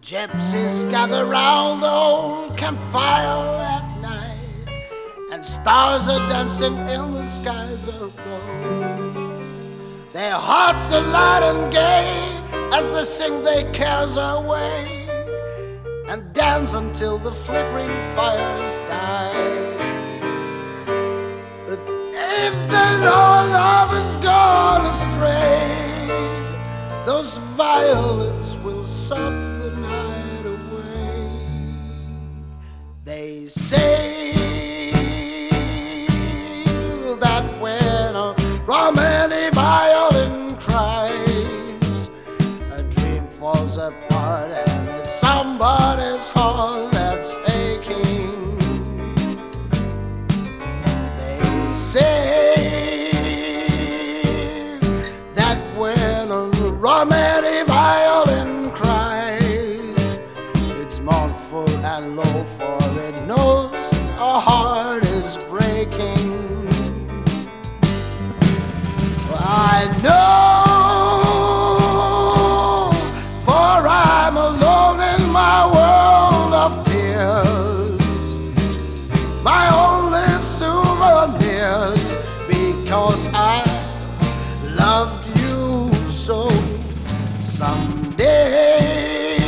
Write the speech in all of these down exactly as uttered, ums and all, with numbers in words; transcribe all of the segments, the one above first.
Gypsies gather round the old campfire at night, and stars are dancing in the skies of gold. Their hearts are light and gay as they sing their cares away and dance until the flickering fires die. But if then all love is gone astray, those violins will sob the night away. They say that when a romantic violin cries, a dream falls apart and it's somebody's heart that's aching. They say that when a romantic violin cries, it's mournful and low, for it knows a heart is breaking. I know, for I'm alone in my world of tears, my only souvenirs, because I loved you so. Someday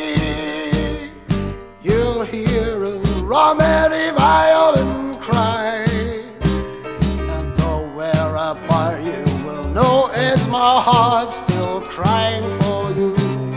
you'll hear a romantic violin cry, and though we're apart, you will know it's my heart still crying for you.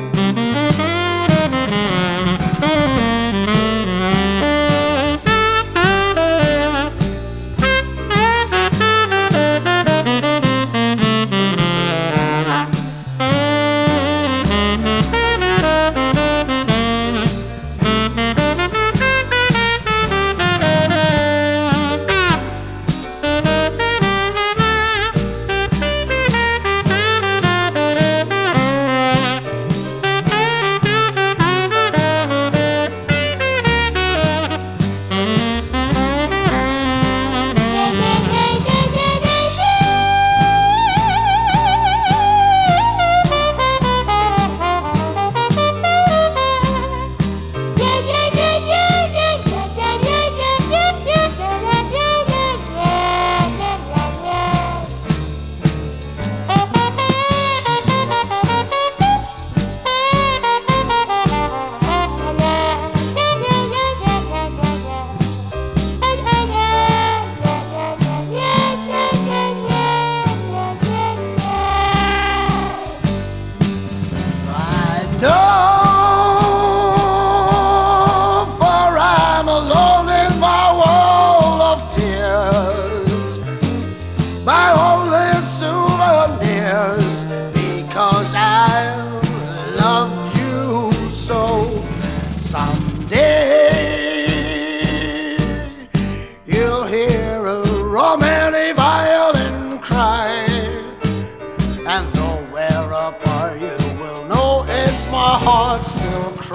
My only souvenirs, because I loved you so. Someday you'll hear a romantic violin cry, and though we're apart, you will know it's my heart still crying.